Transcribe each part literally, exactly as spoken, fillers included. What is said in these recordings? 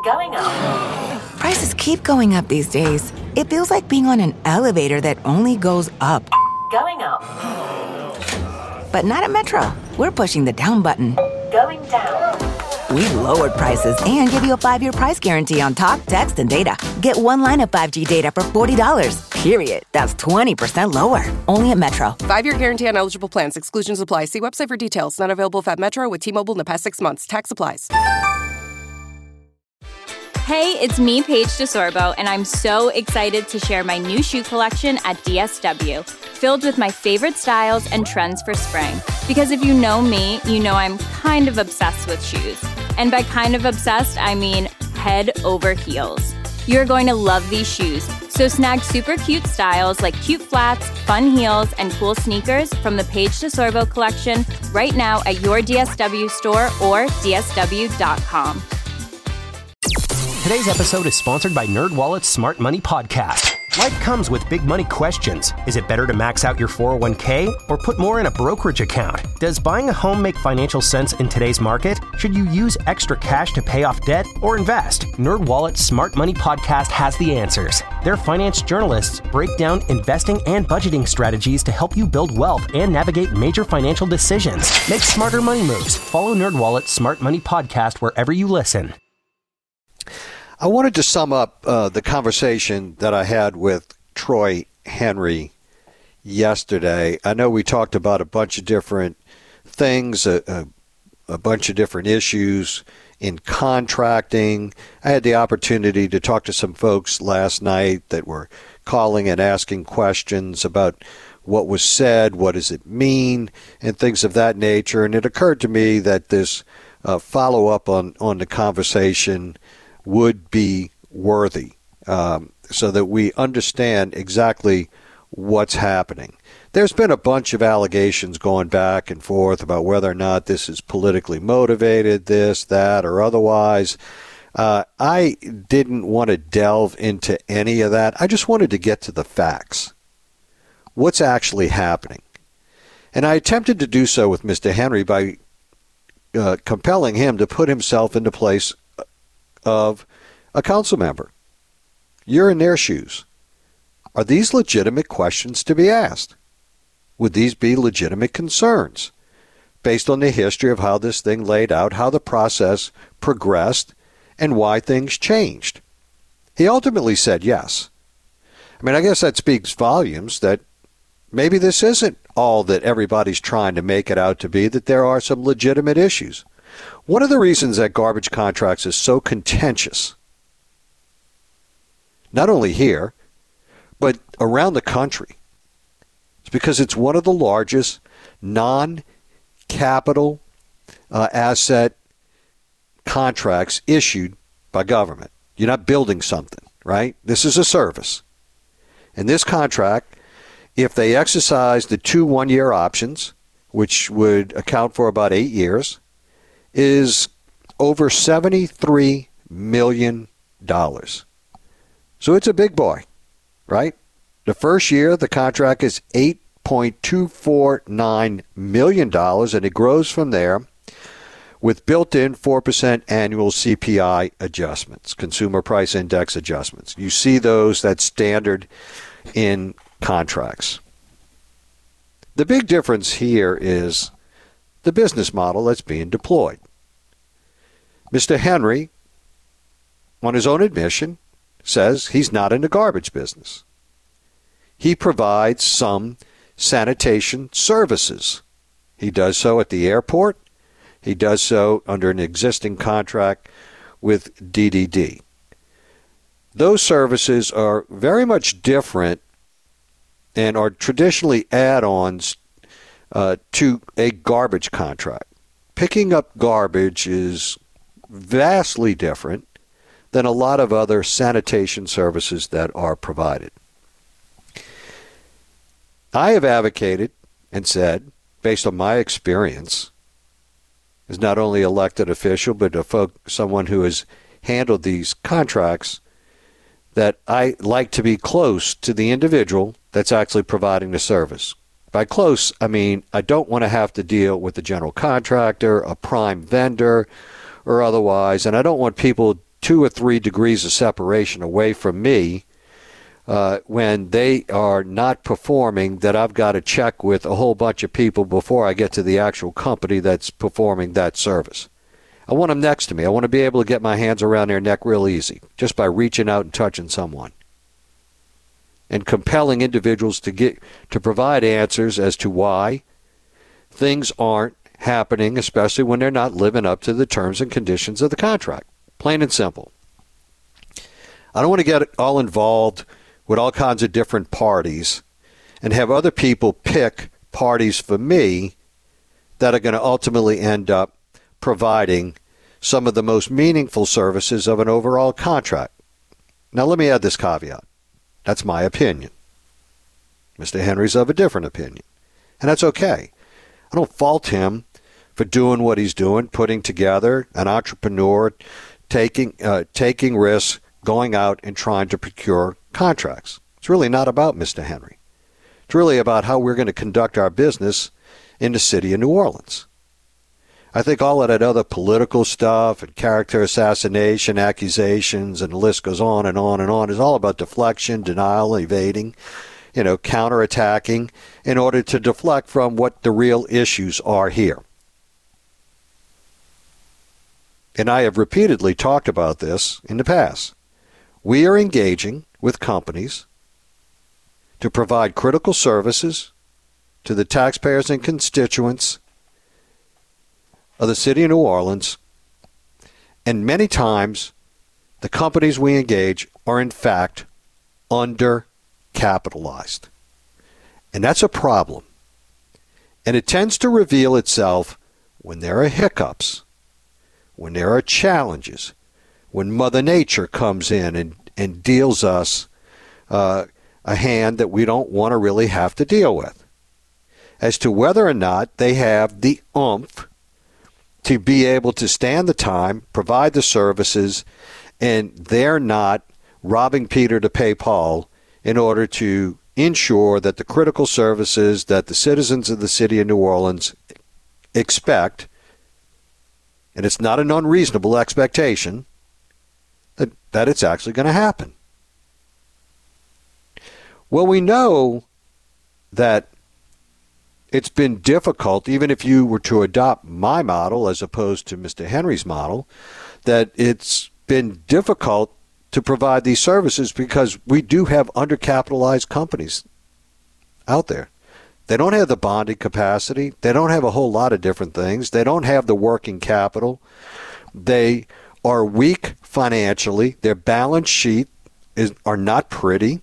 Going up. Prices keep going up these days. It feels like being on an elevator that only goes up. Going up. But not at Metro. We're pushing the down button. Going down. We've lowered prices and give you a five-year price guarantee on talk, text, and data. Get one line of five G data for forty dollars. Period. That's twenty percent lower. Only at Metro. Five-year guarantee on eligible plans. Exclusions apply. See website for details. Not available at Metro with T-Mobile in the past six months. Tax applies. Hey, it's me, Paige DeSorbo, and I'm so excited to share my new shoe collection at D S W, filled with my favorite styles and trends for spring. Because if you know me, you know I'm kind of obsessed with shoes. And by kind of obsessed, I mean head over heels. You're going to love these shoes. So snag super cute styles like cute flats, fun heels, and cool sneakers from the Paige DeSorbo collection right now at your D S W store or D S W dot com. Today's episode is sponsored by NerdWallet's Smart Money Podcast. Life comes with big money questions. Is it better to max out your four oh one k or put more in a brokerage account? Does buying a home make financial sense in today's market? Should you use extra cash to pay off debt or invest? NerdWallet's Smart Money Podcast has the answers. Their finance journalists break down investing and budgeting strategies to help you build wealth and navigate major financial decisions. Make smarter money moves. Follow NerdWallet's Smart Money Podcast wherever you listen. I wanted to sum up uh, the conversation that I had with Troy Henry yesterday. I know we talked about a bunch of different things, a, a, a bunch of different issues in contracting. I had the opportunity to talk to some folks last night that were calling and asking questions about what was said, what does it mean, and things of that nature. And it occurred to me that this uh, follow-up on, on the conversation would be worthy um, so that we understand exactly what's happening. There's been a bunch of allegations going back and forth about whether or not this is politically motivated, this, that, or otherwise. Uh, I didn't want to delve into any of that. I just wanted to get to the facts. What's actually happening? And I attempted to do so with Mister Henry by uh, compelling him to put himself into place of a council member. You're in their shoes. Are these legitimate questions to be asked? Would these be legitimate concerns based on the history of how this thing laid out, how the process progressed, and why things changed? He ultimately said yes. I mean, I guess that speaks volumes that maybe this isn't all that everybody's trying to make it out to be, that there are some legitimate issues. One of the reasons that garbage contracts is so contentious, not only here, but around the country, is because it's one of the largest non-capital uh, asset contracts issued by government. You're not building something, right? This is a service. And this contract, if they exercise the two one-year options, which would account for about eight years, is over seventy-three million dollars. So it's a big boy, right? The first year, the contract is eight point two four nine million dollars, and it grows from there with built-in four percent annual C P I adjustments, Consumer Price Index adjustments. You see those, that's standard in contracts. The big difference here is the business model that's being deployed. Mister Henry, on his own admission, says he's not in the garbage business. He provides some sanitation services. He does so at the airport. He does so under an existing contract with D D D. Those services are very much different and are traditionally add-ons uh, to a garbage contract. Picking up garbage is vastly different than a lot of other sanitation services that are provided. I have advocated and said, based on my experience as not only elected official, but a folk, someone who has handled these contracts, that I like to be close to the individual that's actually providing the service. By close, I mean I don't want to have to deal with the general contractor, a prime vendor, or otherwise, and I don't want people two or three degrees of separation away from me uh, when they are not performing, that I've got to check with a whole bunch of people before I get to the actual company that's performing that service. I want them next to me. I want to be able to get my hands around their neck real easy just by reaching out and touching someone, and compelling individuals to get to provide answers as to why things aren't happening, especially when they're not living up to the terms and conditions of the contract. Plain and simple. I don't want to get all involved with all kinds of different parties and have other people pick parties for me that are going to ultimately end up providing some of the most meaningful services of an overall contract. Now, let me add this caveat. That's my opinion. Mister Henry's of a different opinion, and that's okay. I don't fault him for doing what he's doing, putting together an entrepreneur, taking uh, taking risks, going out and trying to procure contracts. It's really not about Mister Henry. It's really about how we're going to conduct our business in the city of New Orleans. I think all of that other political stuff and character assassination, accusations, and the list goes on and on and on is all about deflection, denial, evading, you know, counterattacking in order to deflect from what the real issues are here. And I have repeatedly talked about this in the past. We are engaging with companies to provide critical services to the taxpayers and constituents of the city of New Orleans, and many times the companies we engage are in fact undercapitalized. And that's a problem. And it tends to reveal itself when there are hiccups, when there are challenges, when Mother Nature comes in and, and deals us uh, a hand that we don't want to really have to deal with, as to whether or not they have the oomph to be able to stand the time, provide the services, and they're not robbing Peter to pay Paul in order to ensure that the critical services that the citizens of the city of New Orleans expect, and it's not an unreasonable expectation, that, that it's actually going to happen. Well, we know that it's been difficult, even if you were to adopt my model as opposed to Mister Henry's model, that it's been difficult to provide these services because we do have undercapitalized companies out there. They don't have the bonding capacity. They don't have a whole lot of different things. They don't have the working capital. They are weak financially. Their balance sheet is are not pretty.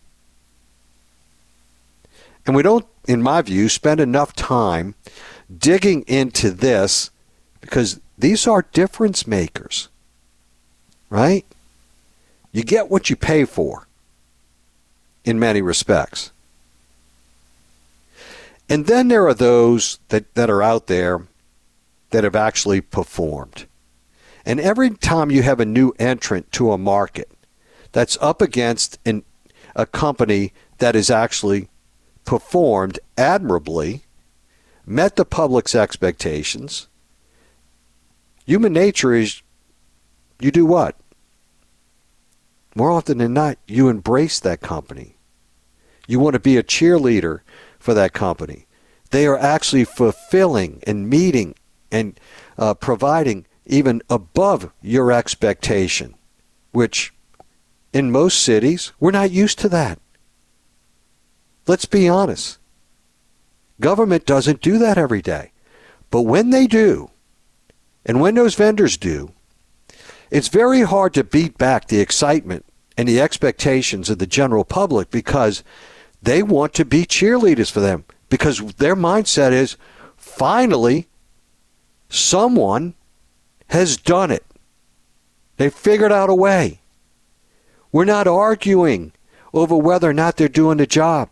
And we don't, in my view, spend enough time digging into this because these are difference makers, right? You get what you pay for in many respects. And then there are those that, that are out there that have actually performed. And every time you have a new entrant to a market that's up against an, a company that is actually performed admirably, met the public's expectations, human nature is you do what? More often than not, you embrace that company. You want to be a cheerleader for that company. They are actually fulfilling and meeting and uh, providing even above your expectation, which in most cities, we're not used to that. Let's be honest. Government doesn't do that every day. But when they do, and when those vendors do, it's very hard to beat back the excitement and the expectations of the general public because they want to be cheerleaders for them. Because their mindset is, finally, someone has done it. They figured out a way. We're not arguing over whether or not they're doing the job.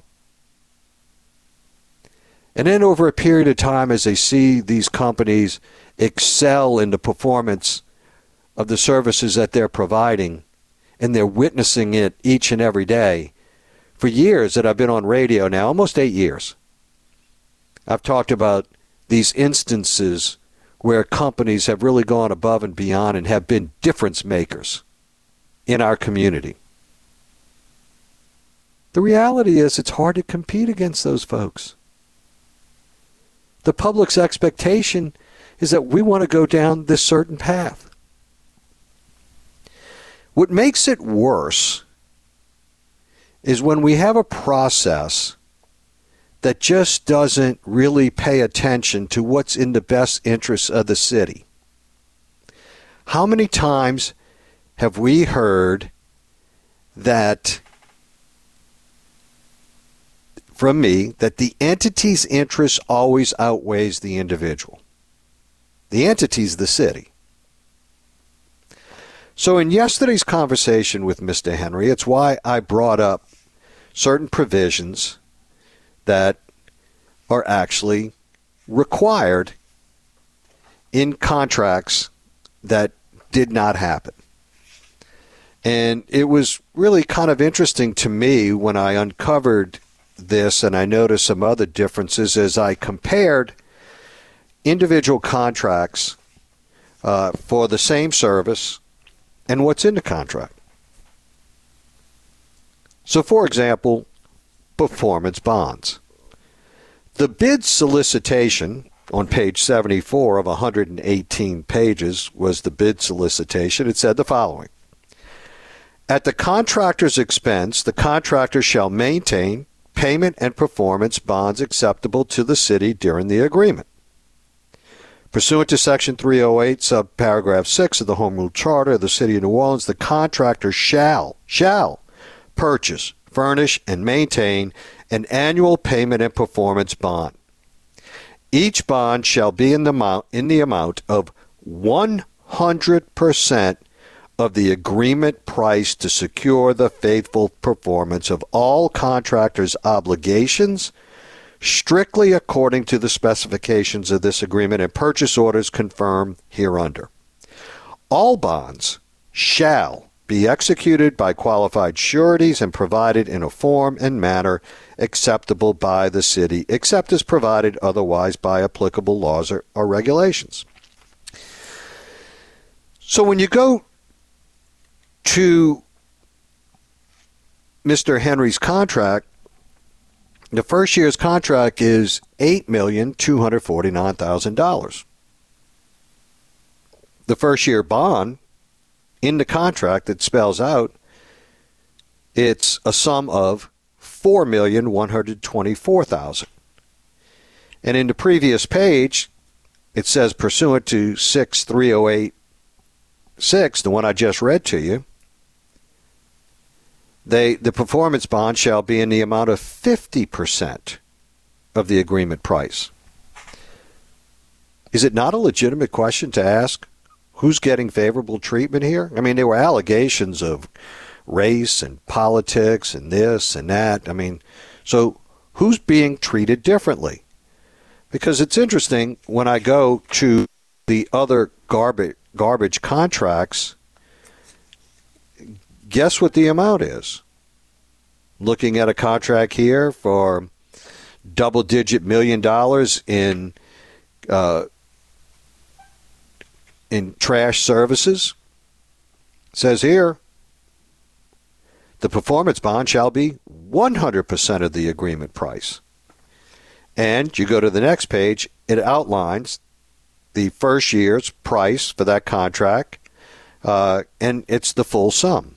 And then over a period of time, as they see these companies excel in the performance of the services that they're providing, and they're witnessing it each and every day, for years that I've been on radio now, almost eight years, I've talked about these instances where companies have really gone above and beyond and have been difference makers in our community. The reality is it's hard to compete against those folks. The public's expectation is that we want to go down this certain path. What makes it worse is when we have a process that just doesn't really pay attention to what's in the best interests of the city. How many times have we heard that from me that the entity's interest always outweighs the individual? The entity's the city. So in yesterday's conversation with Mister Henry, it's why I brought up certain provisions that are actually required in contracts that did not happen. And it was really kind of interesting to me when I uncovered this, and I noticed some other differences as I compared individual contracts uh, for the same service and what's in the contract. So, for example, performance bonds. The bid solicitation on page seventy-four of one hundred eighteen pages was the bid solicitation. It said the following. At the contractor's expense, the contractor shall maintain payment and performance bonds acceptable to the city during the agreement. Pursuant to Section three oh eight, subparagraph six of the Home Rule Charter of the City of New Orleans, the contractor shall, shall purchase, furnish, and maintain an annual payment and performance bond. Each bond shall be in the amount, in the amount of one hundred percent of the agreement price to secure the faithful performance of all contractors' obligations, strictly according to the specifications of this agreement and purchase orders confirmed hereunder. All bonds shall be executed by qualified sureties and provided in a form and manner acceptable by the city, except as provided otherwise by applicable laws or, or regulations. So when you go to Mister Henry's contract, the first year's contract is eight million two hundred forty-nine thousand dollars. The first year bond in the contract that spells out it's a sum of four million one hundred twenty-four thousand dollars. And in the previous page, it says pursuant to six three oh eight six, the one I just read to you, They, the performance bond shall be in the amount of fifty percent of the agreement price. Is it not a legitimate question to ask who's getting favorable treatment here? I mean, there were allegations of race and politics and this and that. I mean, so who's being treated differently? Because it's interesting, when I go to the other garbage, garbage contracts, guess what the amount is? Looking at a contract here for double-digit million dollars in uh, in trash services. It says here, the performance bond shall be one hundred percent of the agreement price. And you go to the next page, it outlines the first year's price for that contract, uh, and it's the full sum.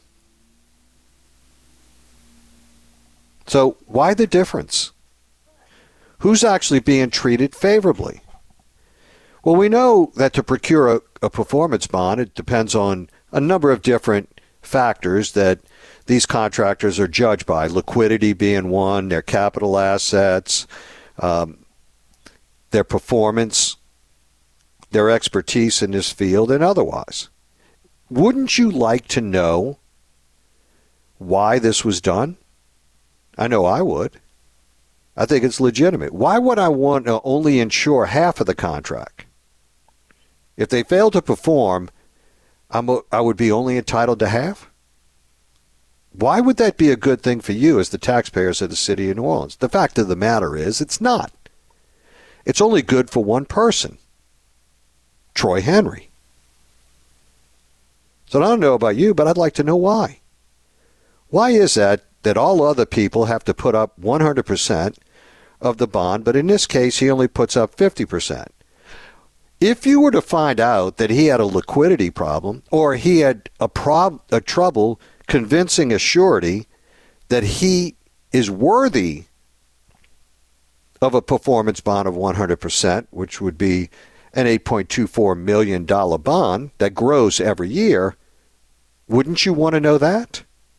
So why the difference? Who's actually being treated favorably? Well, we know that to procure a, a performance bond, it depends on a number of different factors that these contractors are judged by, liquidity being one, their capital assets, um, their performance, their expertise in this field, and otherwise. Wouldn't you like to know why this was done? I know I would. I think it's legitimate. Why would I want to only insure half of the contract? If they fail to perform, I'm a, I would be only entitled to half? Why would that be a good thing for you as the taxpayers of the city of New Orleans? The fact of the matter is, it's not. It's only good for one person, Troy Henry. So I don't know about you, but I'd like to know why. Why is that that all other people have to put up one hundred percent of the bond, but in this case he only puts up fifty percent? If you were to find out that he had a liquidity problem or he had a, prob- a trouble convincing a surety that he is worthy of a performance bond of one hundred percent, which would be an eight point two four million dollars bond that grows every year, wouldn't you want to know that?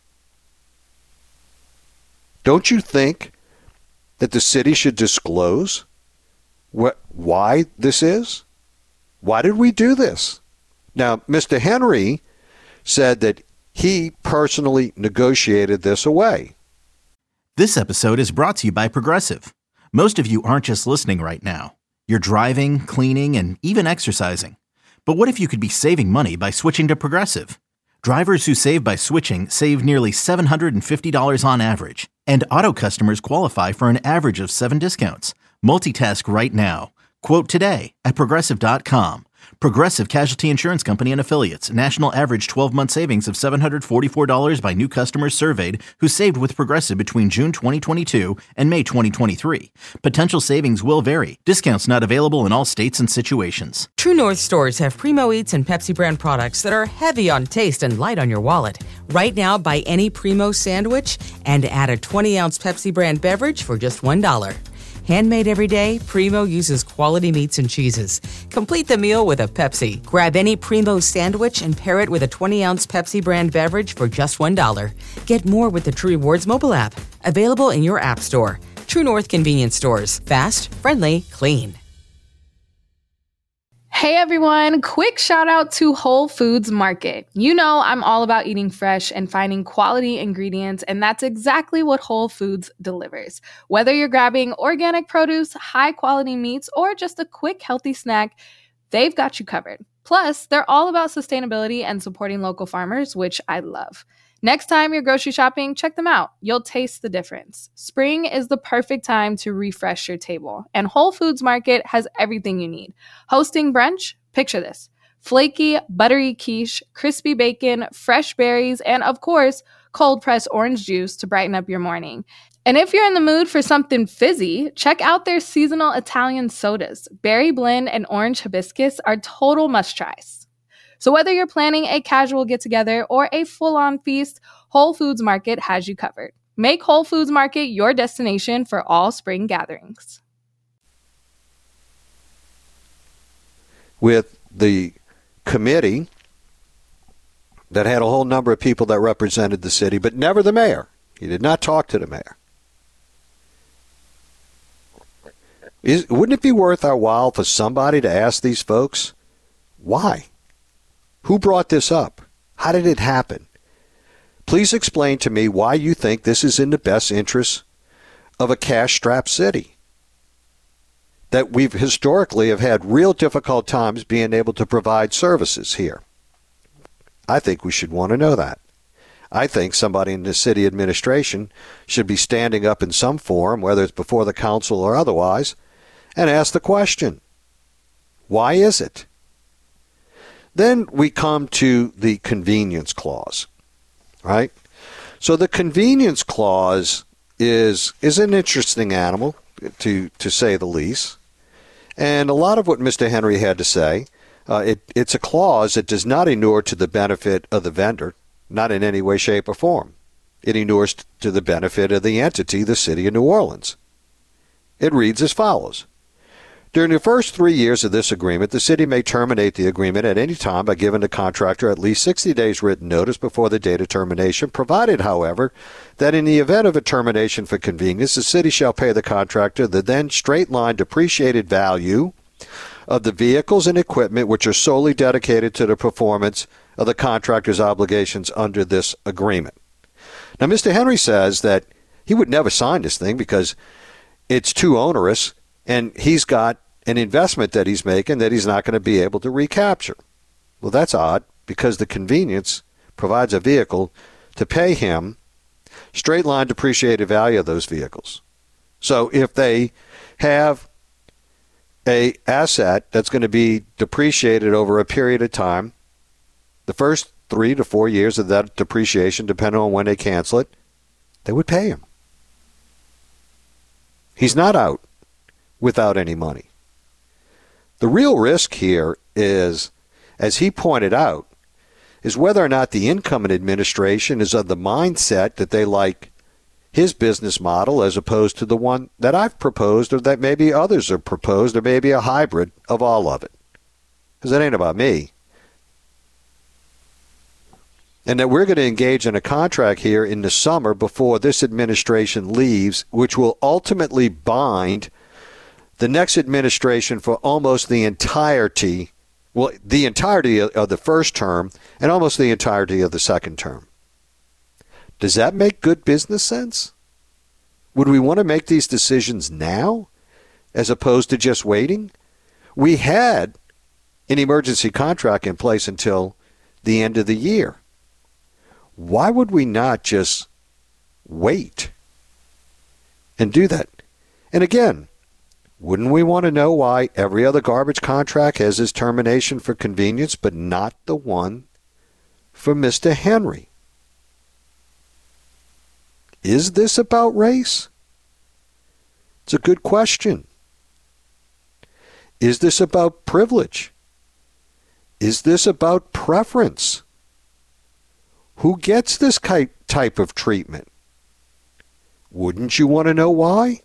Don't you think that the city should disclose what, why this is? Why did we do this? Now, Mister Henry said that he personally negotiated this away. This episode is brought to you by Progressive. Most of you aren't just listening right now. You're driving, cleaning, and even exercising. But what if you could be saving money by switching to Progressive? Drivers who save by switching save nearly seven hundred fifty dollars on average. And auto customers qualify for an average of seven discounts. Multitask right now. Quote today at Progressive dot com. Progressive Casualty Insurance Company and Affiliates. National average twelve-month savings of seven hundred forty-four dollars by new customers surveyed who saved with Progressive between June twenty twenty-two and May twenty twenty-three. Potential savings will vary. Discounts not available in all states and situations. True North stores have Primo Eats and Pepsi brand products that are heavy on taste and light on your wallet. Right now, buy any Primo sandwich and add a twenty-ounce Pepsi brand beverage for just one dollar. Handmade every day, Primo uses quality meats and cheeses. Complete the meal with a Pepsi. Grab any Primo sandwich and pair it with a twenty-ounce Pepsi brand beverage for just one dollar. Get more with the True Rewards mobile app. Available in your app store. True North Convenience Stores. Fast, friendly, clean. Hey everyone, quick shout out to Whole Foods Market. You know I'm all about eating fresh and finding quality ingredients, and that's exactly what Whole Foods delivers. Whether you're grabbing organic produce, high quality meats, or just a quick healthy snack, they've got you covered. Plus, they're all about sustainability and supporting local farmers, which I love. Next time you're grocery shopping, check them out. You'll taste the difference. Spring is the perfect time to refresh your table, and Whole Foods Market has everything you need. Hosting brunch? Picture this. Flaky, buttery quiche, crispy bacon, fresh berries, and of course, cold-pressed orange juice to brighten up your morning. And if you're in the mood for something fizzy, check out their seasonal Italian sodas. Berry blend and orange hibiscus are total must-tries. So whether you're planning a casual get-together or a full-on feast, Whole Foods Market has you covered. Make Whole Foods Market your destination for all spring gatherings. With the committee that had a whole number of people that represented the city, but never the mayor. He did not talk to the mayor. Is, wouldn't it be worth our while for somebody to ask these folks, why? Who brought this up? How did it happen? Please explain to me why you think this is in the best interest of a cash-strapped city. That we've historically have had real difficult times being able to provide services here. I think we should want to know that. I think somebody in the city administration should be standing up in some forum, whether it's before the council or otherwise, and ask the question, why is it? Then we come to the convenience clause, right? So the convenience clause is is an interesting animal, to, to say the least. And a lot of what Mister Henry had to say, uh, it, it's a clause that does not inure to the benefit of the vendor, not in any way, shape, or form. It inures to the benefit of the entity, the city of New Orleans. It reads as follows. During the first three years of this agreement, the city may terminate the agreement at any time by giving the contractor at least sixty days written notice before the date of termination, provided, however, that in the event of a termination for convenience, the city shall pay the contractor the then straight-line depreciated value of the vehicles and equipment which are solely dedicated to the performance of the contractor's obligations under this agreement. Now, Mister Henry says that he would never sign this thing because it's too onerous, and he's got an investment that he's making that he's not going to be able to recapture. Well, that's odd, because the convenience provides a vehicle to pay him straight line depreciated value of those vehicles. So if they have a asset that's going to be depreciated over a period of time, the first three to four years of that depreciation, depending on when they cancel it, they would pay him. He's not out without any money. The real risk here is, as he pointed out, is whether or not the incoming administration is of the mindset that they like his business model as opposed to the one that I've proposed, or that maybe others have proposed, or maybe a hybrid of all of it. Because it ain't about me. And that we're going to engage in a contract here in the summer before this administration leaves, which will ultimately bind the next administration for almost the entirety, well, the entirety of the first term and almost the entirety of the second term. Does that make good business sense? Would we want to make these decisions now as opposed to just waiting? We had an emergency contract in place until the end of the year. Why would we not just wait and do that? And again, wouldn't we want to know why every other garbage contract has its termination for convenience, but not the one for Mister Henry? Is this about race? It's a good question. Is this about privilege? Is this about preference? Who gets this type of treatment? Wouldn't you want to know why?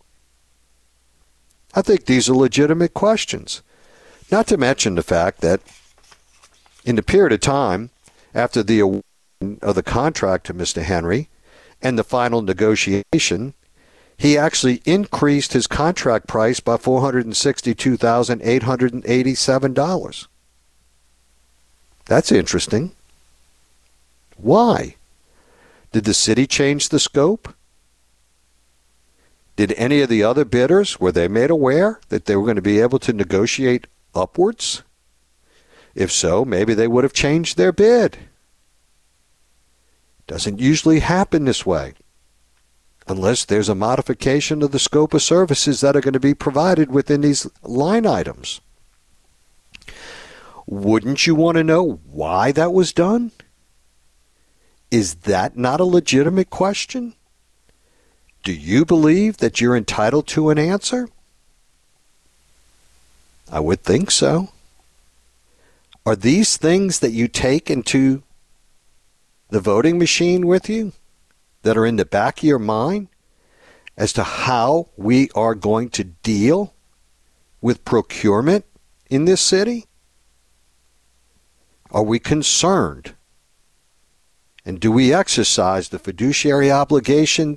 I think these are legitimate questions. Not to mention the fact that in the period of time after the award of the contract to Mister Henry and the final negotiation, he actually increased his contract price by four hundred sixty-two thousand eight hundred eighty-seven dollars. That's interesting. Why? Did the city change the scope? Did any of the other bidders, were they made aware that they were going to be able to negotiate upwards? If so, maybe they would have changed their bid. Doesn't usually happen this way, unless there's a modification of the scope of services that are going to be provided within these line items. Wouldn't you want to know why that was done? Is that not a legitimate question? Do you believe that you're entitled to an answer? I would think so. Are these things that you take into the voting machine with you, that are in the back of your mind as to how we are going to deal with procurement in this city? Are we concerned? And do we exercise the fiduciary obligation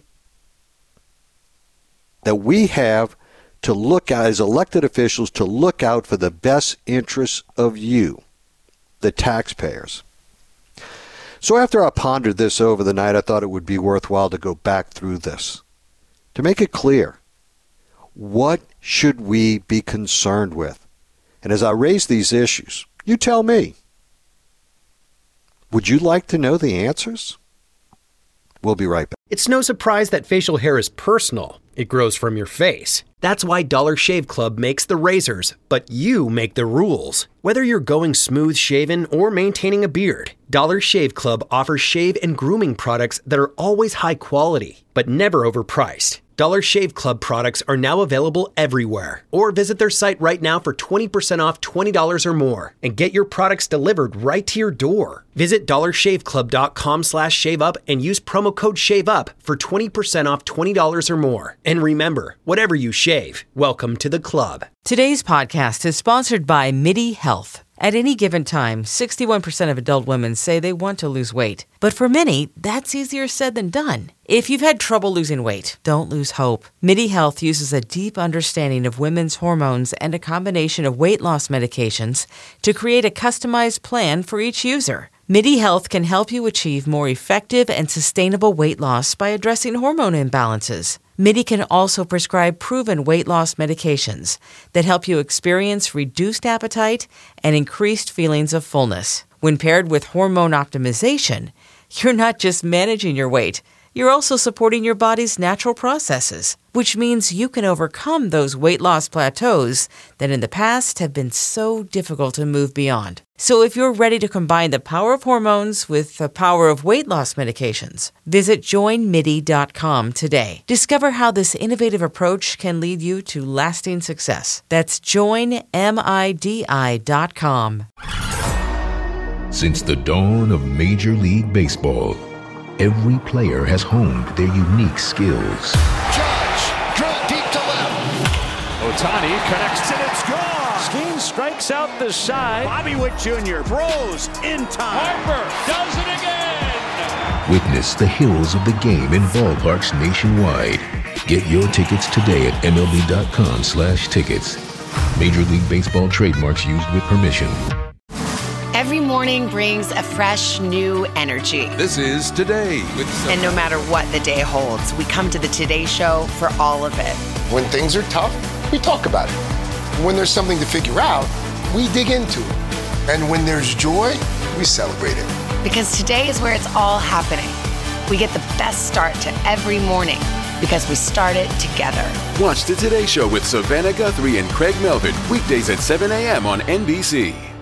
that we have to look out as elected officials, to look out for the best interests of you, the taxpayers? So after I pondered this over the night, I thought it would be worthwhile to go back through this, to make it clear. What should we be concerned with? And as I raise these issues, you tell me. Would you like to know the answers? We'll be right back. It's no surprise that facial hair is personal. It grows from your face. That's why Dollar Shave Club makes the razors, but you make the rules. Whether you're going smooth shaven or maintaining a beard, Dollar Shave Club offers shave and grooming products that are always high quality, but never overpriced. Dollar Shave Club products are now available everywhere. Or visit their site right now for twenty percent off twenty dollars or more and get your products delivered right to your door. Visit dollarshaveclub.com slash shave up and use promo code SHAVEUP for twenty percent off twenty dollars or more. And remember, whatever you shave, welcome to the club. Today's podcast is sponsored by MIDI Health. At any given time, sixty-one percent of adult women say they want to lose weight. But for many, that's easier said than done. If you've had trouble losing weight, don't lose hope. MIDI Health uses a deep understanding of women's hormones and a combination of weight loss medications to create a customized plan for each user. MIDI Health can help you achieve more effective and sustainable weight loss by addressing hormone imbalances. MIDI can also prescribe proven weight loss medications that help you experience reduced appetite and increased feelings of fullness. When paired with hormone optimization, you're not just managing your weight, You're also supporting your body's natural processes, which means you can overcome those weight loss plateaus that in the past have been so difficult to move beyond. So if you're ready to combine the power of hormones with the power of weight loss medications, visit join midi dot com today. Discover how this innovative approach can lead you to lasting success. That's join midi dot com. Since the dawn of Major League Baseball, every player has honed their unique skills. Judge, drill deep to left. Ohtani connects and it's gone. Skeen strikes out the side. Bobby Witt Junior throws in time. Harper does it again. Witness the heroes of the game in ballparks nationwide. Get your tickets today at M L B dot com slash tickets. Major League Baseball trademarks used with permission. Every morning brings a fresh, new energy. This is Today with Sophie. And no matter what the day holds, we come to the Today Show for all of it. When things are tough, we talk about it. When there's something to figure out, we dig into it. And when there's joy, we celebrate it. Because today is where it's all happening. We get the best start to every morning because we start it together. Watch the Today Show with Savannah Guthrie and Craig Melvin weekdays at seven a.m. on N B C.